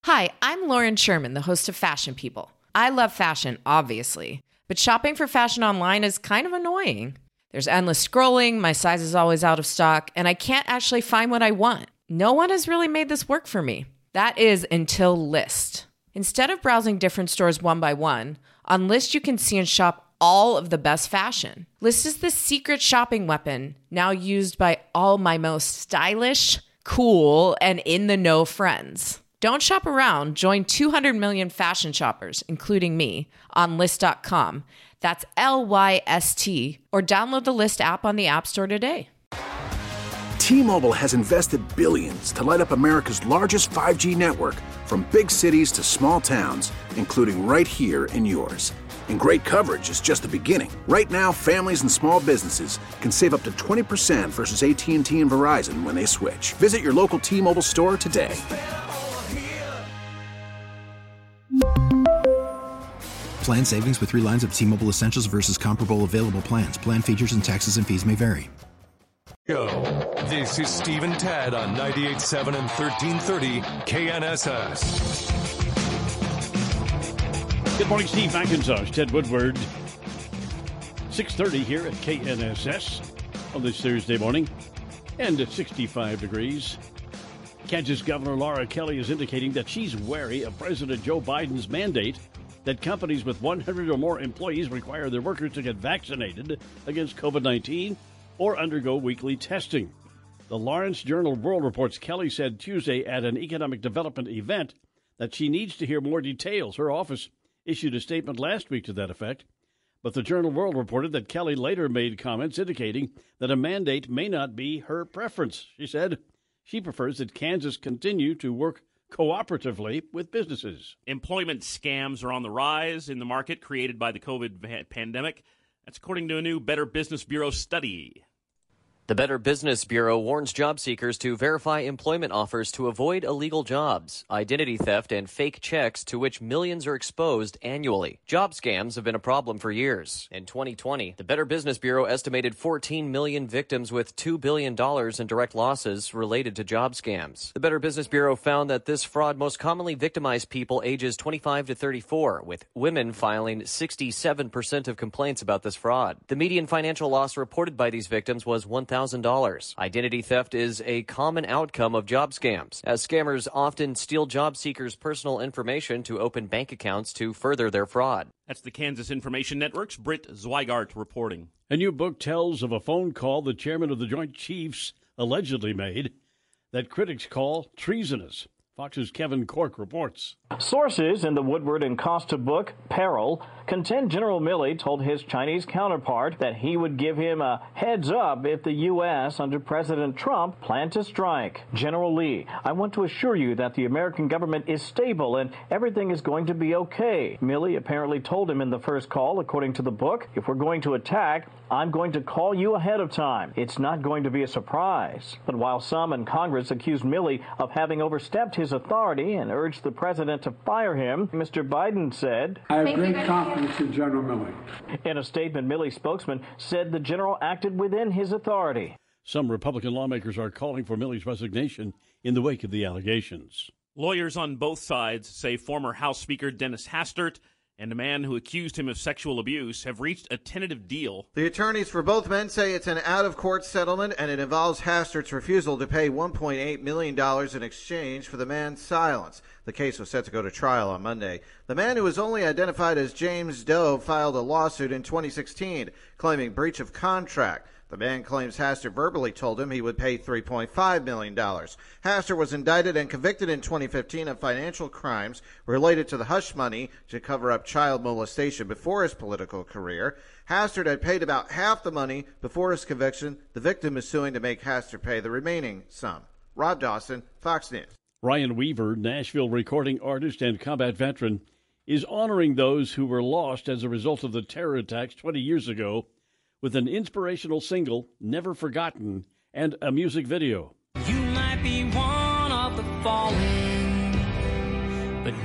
Hi, I'm Lauren Sherman, the host of Fashion People. I love fashion, obviously, but shopping for fashion online is kind of annoying. There's endless scrolling, my size is always out of stock, and I can't actually find what I want. No one has really made this work for me. That is until Lyst. Instead of browsing different stores one by one, on Lyst you can see and shop all of the best fashion. Lyst is the secret shopping weapon, now used by all my most stylish, cool, and in-the-know friends. Don't shop around. Join 200 million fashion shoppers, including me, on Lyst.com. That's Lyst, or download the Lyst app on the App Store today. T-Mobile has invested billions to light up America's largest 5G network, from big cities to small towns, including right here in yours. And great coverage is just the beginning. Right now, families and small businesses can save up to 20% versus AT&T and Verizon when they switch. Visit your local T-Mobile store today. Plan savings with 3 lines of T-Mobile Essentials versus comparable available plans. Plan features and taxes and fees may vary. Yo, this is Steve and Tad on 98.7 and 1330 KNSS. Good morning, Steve McIntosh, Ted Woodward. 6:30 here at KNSS on this Thursday morning, and at 65 degrees. Kansas Governor Laura Kelly is indicating that she's wary of President Joe Biden's mandate that companies with 100 or more employees require their workers to get vaccinated against COVID-19 or undergo weekly testing. The Lawrence Journal-World reports Kelly said Tuesday at an economic development event that she needs to hear more details. Her office issued a statement last week to that effect, but the Journal-World reported that Kelly later made comments indicating that a mandate may not be her preference. She said she prefers that Kansas continue to work cooperatively with businesses. Employment scams are on the rise in the market created by the COVID pandemic. That's according to a new Better Business Bureau study. The Better Business Bureau warns job seekers to verify employment offers to avoid illegal jobs, identity theft, and fake checks to which millions are exposed annually. Job scams have been a problem for years. In 2020, the Better Business Bureau estimated 14 million victims with $2 billion in direct losses related to job scams. The Better Business Bureau found that this fraud most commonly victimized people ages 25 to 34, with women filing 67% of complaints about this fraud. The median financial loss reported by these victims was $1,000. Identity theft is a common outcome of job scams, as scammers often steal job seekers' personal information to open bank accounts to further their fraud. That's the Kansas Information Network's Britt Zweigart reporting. A new book tells of a phone call the chairman of the Joint Chiefs allegedly made that critics call treasonous. Fox's Kevin Cork reports. Sources in the Woodward and Costa book, Peril, contend General Milley told his Chinese counterpart that he would give him a heads up if the U.S. under President Trump planned to strike. General Lee, I want to assure you that the American government is stable and everything is going to be okay. Milley apparently told him in the first call, according to the book, if we're going to attack, I'm going to call you ahead of time. It's not going to be a surprise. But while some in Congress accused Milley of having overstepped his authority and urged the president to fire him, Mr. Biden said, I have great confidence in General Milley. In a statement, Milley's spokesman said the general acted within his authority. Some Republican lawmakers are calling for Milley's resignation in the wake of the allegations. Lawyers on both sides say former House Speaker Dennis Hastert and a man who accused him of sexual abuse have reached a tentative deal. The attorneys for both men say it's an out-of-court settlement, and it involves Hastert's refusal to pay $1.8 million in exchange for the man's silence. The case was set to go to trial on Monday. The man, who was only identified as James Doe, filed a lawsuit in 2016 claiming breach of contract. The man claims Hastert verbally told him he would pay $3.5 million. Hastert was indicted and convicted in 2015 of financial crimes related to the hush money to cover up child molestation before his political career. Hastert had paid about half the money before his conviction. The victim is suing to make Hastert pay the remaining sum. Rob Dawson, Fox News. Ryan Weaver, Nashville recording artist and combat veteran, is honoring those who were lost as a result of the terror attacks 20 years ago with an inspirational single, Never Forgotten, and a music video. You might be one of the fallen, but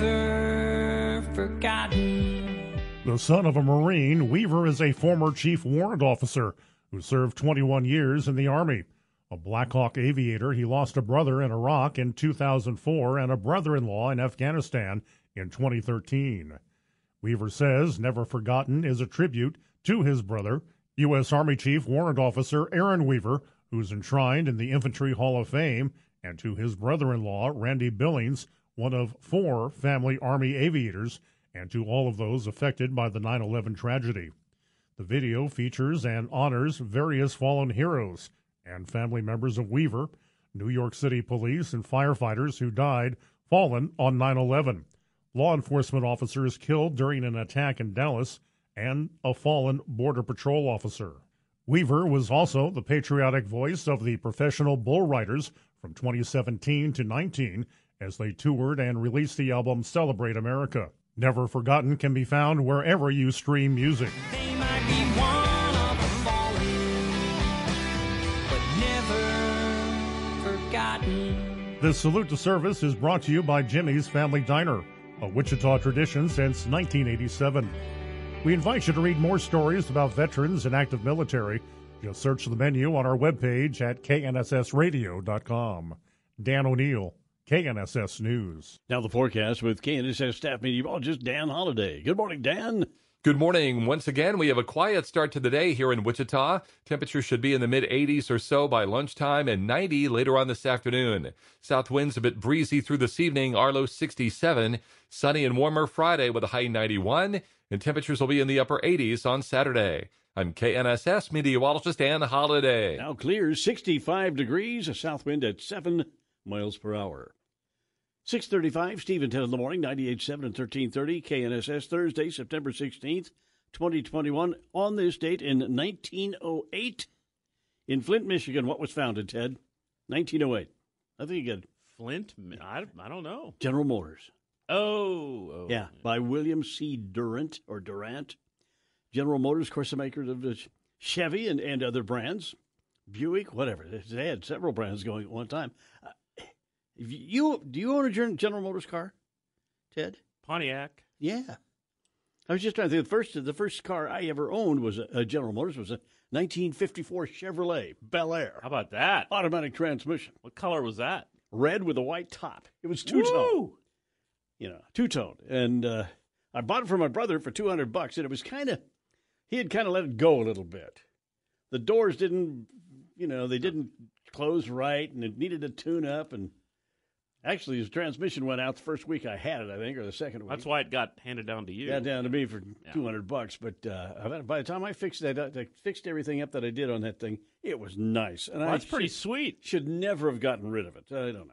never forgotten. The son of a Marine, Weaver is a former chief warrant officer who served 21 years in the Army. A Black Hawk aviator, he lost a brother in Iraq in 2004 and a brother-in-law in Afghanistan in 2013. Weaver says Never Forgotten is a tribute to his brother, U.S. Army Chief Warrant Officer Aaron Weaver, who's enshrined in the Infantry Hall of Fame, and to his brother-in-law, Randy Billings, one of 4 family Army aviators, and to all of those affected by the 9/11 tragedy. The video features and honors various fallen heroes and family members of Weaver, New York City police and firefighters who died fallen on 9/11, law enforcement officers killed during an attack in Dallas, and a fallen Border Patrol officer. Weaver was also the patriotic voice of the Professional Bull Riders from 2017 to 19 as they toured and released the album Celebrate America. Never Forgotten can be found wherever you stream music. They might be one of the fallen, but never forgotten. This Salute to Service is brought to you by Jimmy's Family Diner, a Wichita tradition since 1987. We invite you to read more stories about veterans and active military. Just search the menu on our webpage at knssradio.com. Dan O'Neill, KNSS News. Now the forecast with KNSS staff meteorologist Dan Holliday. Good morning, Dan. Good morning. Once again, we have a quiet start to the day here in Wichita. Temperatures should be in the mid-80s or so by lunchtime and 90 later on this afternoon. South winds a bit breezy through this evening, our low 67. Sunny and warmer Friday with a high 91, and temperatures will be in the upper 80s on Saturday. I'm KNSS meteorologist Dan Holliday. Now clear, 65 degrees, a south wind at 7 miles per hour. 6:35, Steve and 10 in the morning, 98.7 and 1330, KNSS, Thursday, September 16th, 2021. On this date in 1908, in Flint, Michigan, what was founded, Ted? 1908. I think you got Flint? I don't know. General Motors. Oh. Yeah, by William C. Durant. General Motors, of course, the makers of the Chevy and other brands. Buick, whatever. They had several brands going at one time. Do you own a General Motors car, Ted? Pontiac. Yeah. I was just trying to think. The first car I ever owned was a General Motors, was a 1954 Chevrolet Bel Air. How about that? Automatic transmission. What color was that? Red with a white top. It was two-tone. Two-tone. And I bought it for my brother for $200, and it was he had kind of let it go a little bit. The doors didn't close right, and it needed a tune-up, and actually, his transmission went out the first week I had it, I think, or the second week. That's why it got handed down to you. Got down to me for $200. But by the time I fixed everything up that I did on that thing, it was nice. And that's pretty sweet. Should never have gotten rid of it. I don't know.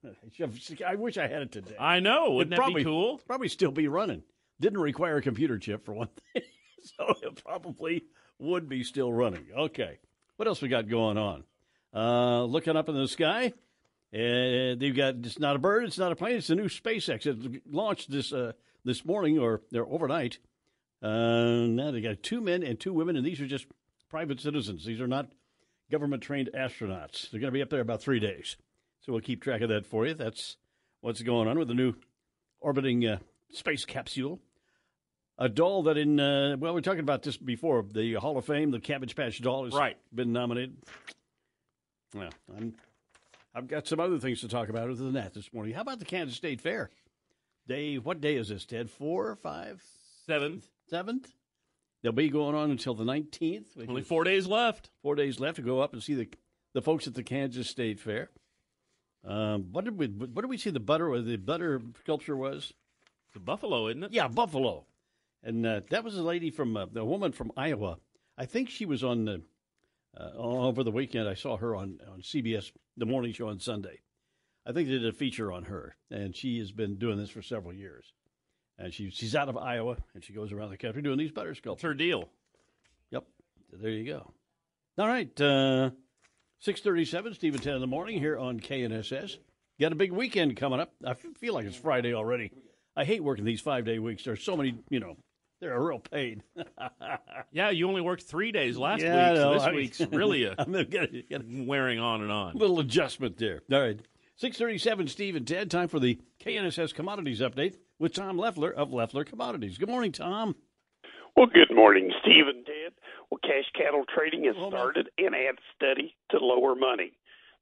I wish I had it today. I know. Wouldn't that be cool? Probably still be running. Didn't require a computer chip, for one thing. So it probably would be still running. Okay. What else we got going on? Looking up in the sky. They've got, it's not a bird, it's not a plane, it's a new SpaceX. It launched this morning or overnight. Now they got 2 men and 2 women, and these are just private citizens. These are not government-trained astronauts. They're going to be up there about 3 days. So we'll keep track of that for you. That's what's going on with the new orbiting space capsule. A doll that we were talking about this before, the Hall of Fame, the Cabbage Patch doll has been nominated. Well, I've got some other things to talk about other than that this morning. How about the Kansas State Fair? What day is this, Ted? 4, 5? 7th. 7th? They'll be going on until the 19th. Only 4 days left. 4 days left to go up and see the folks at the Kansas State Fair. What did we see the butter sculpture was? The buffalo, isn't it? Yeah, buffalo. And that was a lady the woman from Iowa. I think she was on over the weekend. I saw her on CBS, the morning show on Sunday. I think they did a feature on her, and she has been doing this for several years. And she's out of Iowa, and she goes around the country doing these butter sculptures. That's her deal. Yep. So there you go. All right. 6:37, Steve and 10 in the morning here on KNSS. Got a big weekend coming up. I feel like it's Friday already. I hate working these 5-day weeks. There's so many, they're a real pain. Yeah, you only worked 3 days last week, so this week's really wearing on and on. A little adjustment there. All right. 6:37, Steve and Ted. Time for the KNSS Commodities Update with Tom Leffler of Leffler Commodities. Good morning, Tom. Well, good morning, Steve and Ted. Well, cash cattle trading has started and adds steady to lower money.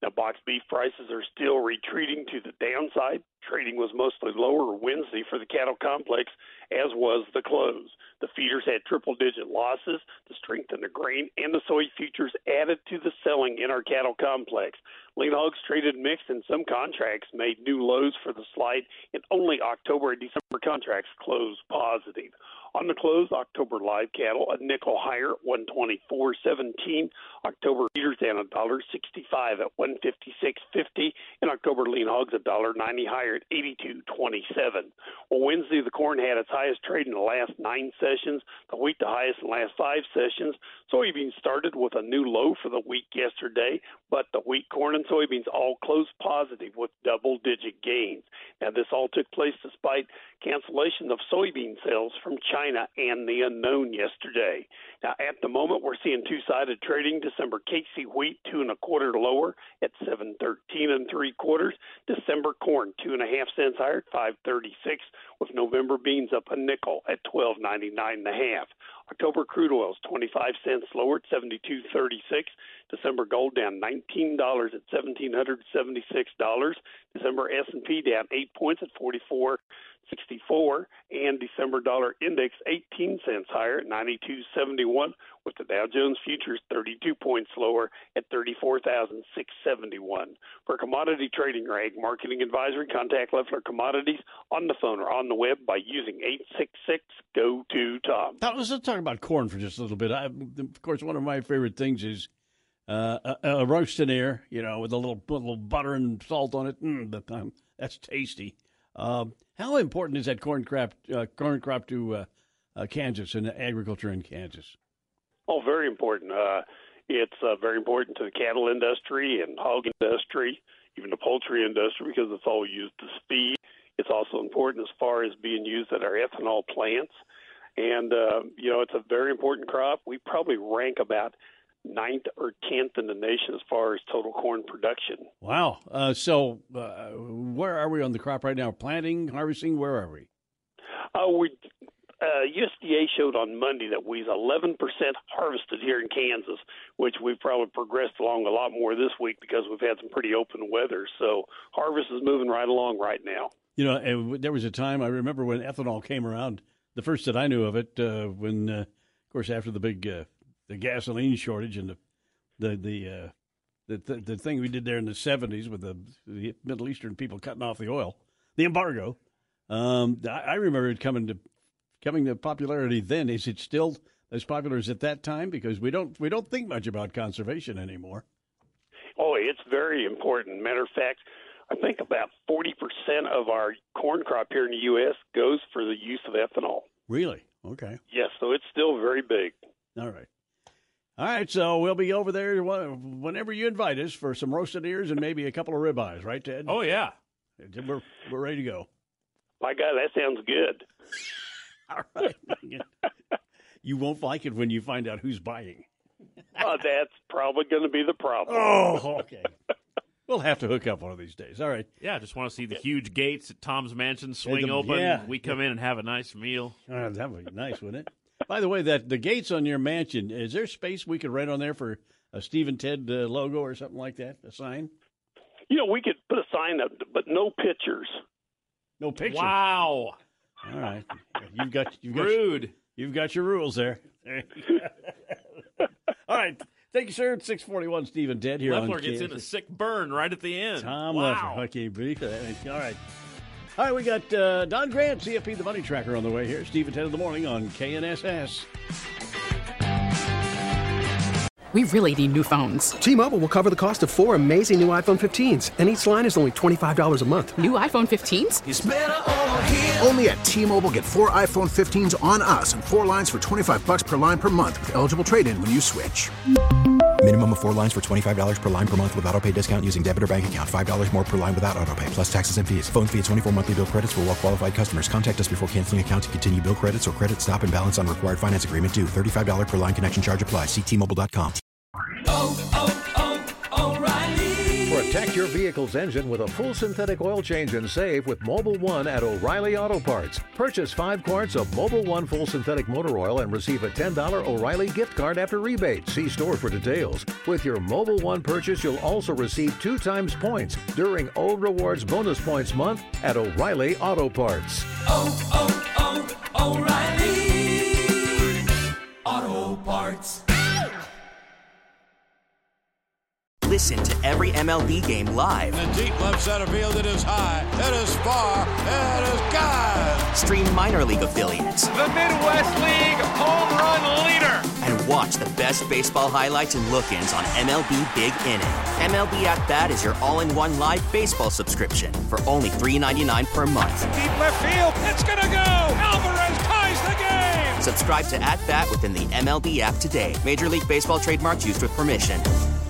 Now, box beef prices are still retreating to the downside. Trading was mostly lower Wednesday for the cattle complex, as was the close. The feeders had triple-digit losses. The strength in the grain and the soy futures added to the selling in our cattle complex. Lean hogs traded mixed, and some contracts made new lows for the slide, and only October and December contracts closed positive. On the close, October live cattle a nickel higher at $124.17. October feeders down $1.65 at $156.50, and October lean hogs $1.90 higher at $82.27. Well, Wednesday the corn had its highest trade in the last 9 sessions. The wheat the highest in the last 5 sessions. Soybeans started with a new low for the week yesterday, but the wheat, corn, and soybeans all closed positive with double-digit gains. Now, this all took place despite cancellation of soybean sales from China and the unknown yesterday. Now, at the moment, we're seeing two-sided trading. December KC wheat 2 1/4 lower at $7.13 3/4. December corn 2.5 cents higher at $5.36, with November beans up a nickel at $12.99 1/2. October crude oil is 25 cents lower at $72.36. December gold down $19 at $1,776. December S&P down 8 points at 44.64, and December dollar index 18 cents higher at 92.71, with the Dow Jones futures 32 points lower at 34,671. For commodity trading or ag marketing advisory, contact Leffler Commodities on the phone or on the web by using 866-GO-TO-TOM. Now, let's talk about corn for just a little bit. Of course, one of my favorite things is a roast-in-air, with a little butter and salt on it. That's tasty. How important is that corn crop to Kansas and agriculture in Kansas? Oh, very important. It's very important to the cattle industry and hog industry, even the poultry industry, because it's all used to feed. It's also important as far as being used at our ethanol plants. And, it's a very important crop. We probably rank about 9th or 10th in the nation as far as total corn production. Wow. So where are we on the crop right now? Planting, harvesting, where are we? USDA showed on Monday that we're 11% harvested here in Kansas, which we've probably progressed along a lot more this week because we've had some pretty open weather. So harvest is moving right along right now. There was a time, I remember when ethanol came around, the first that I knew of it, when, of course, after the big the gasoline shortage and the thing we did there in the 70s with the Middle Eastern people cutting off the oil, the embargo. I remember it coming to popularity then. Is it still as popular as at that time? Because we don't think much about conservation anymore. Oh, it's very important. Matter of fact, I think about 40% of our corn crop here in the U.S. goes for the use of ethanol. Really? Okay. Yes, so it's still very big. All right, so we'll be over there whenever you invite us for some roasted ears and maybe a couple of ribeyes, right, Ted? Oh, yeah. We're ready to go. My God, that sounds good. All right. You won't like it when you find out who's buying. That's probably going to be the problem. Oh, okay. We'll have to hook up one of these days. All right. Yeah, I just want to see the huge gates at Tom's Mansion swing open. Yeah. We come in and have a nice meal. That would be nice, wouldn't it? By the way, the gates on your mansion, is there space we could write on there for a Steve and Ted logo or something like that, a sign? We could put a sign up, but no pictures. No pictures? Wow. All right. You've got rude. You've got your rules there. All right. Thank you, sir. It's 641 Steve and Ted here Leffler on gets in a sick burn right at the end. Tom wow. Leffler. Okay, brief. All right. All right, we got Don Grant, CFP the Money Tracker on the way here. Steve and Ted in the morning on KNSS. We really need new phones. T-Mobile will cover the cost of 4 amazing new iPhone 15s, and each line is only $25 a month. New iPhone 15s? It's better over here. Only at T-Mobile, get 4 iPhone 15s on us and 4 lines for $25 per line per month with eligible trade-in when you switch. Minimum of 4 lines for $25 per line per month with autopay discount using debit or bank account. $5 more per line without autopay, plus taxes and fees. Phone fee at 24 monthly bill credits for well-qualified customers. Contact us before canceling account to continue bill credits or credit stop and balance on required finance agreement due. $35 per line connection charge applies. See T-Mobile.com. O'Reilly. For a Protect your vehicle's engine with a full synthetic oil change and save with Mobil 1 at O'Reilly Auto Parts. Purchase 5 quarts of Mobil 1 full synthetic motor oil and receive a $10 O'Reilly gift card after rebate. See store for details. With your Mobil 1 purchase, you'll also receive 2 times points during O Rewards Bonus Points Month at O'Reilly Auto Parts. O'Reilly Auto Parts. Listen to every MLB game live. In the deep left center field, it is high, it is far, it is gone. Stream minor league affiliates. The Midwest League home run leader. And watch the best baseball highlights and look-ins on MLB Big Inning. MLB At Bat is your all-in-one live baseball subscription for only $3.99 per month. Deep left field, it's gonna go. Alvarez ties the game. Subscribe to At Bat within the MLB app today. Major League Baseball trademarks used with permission.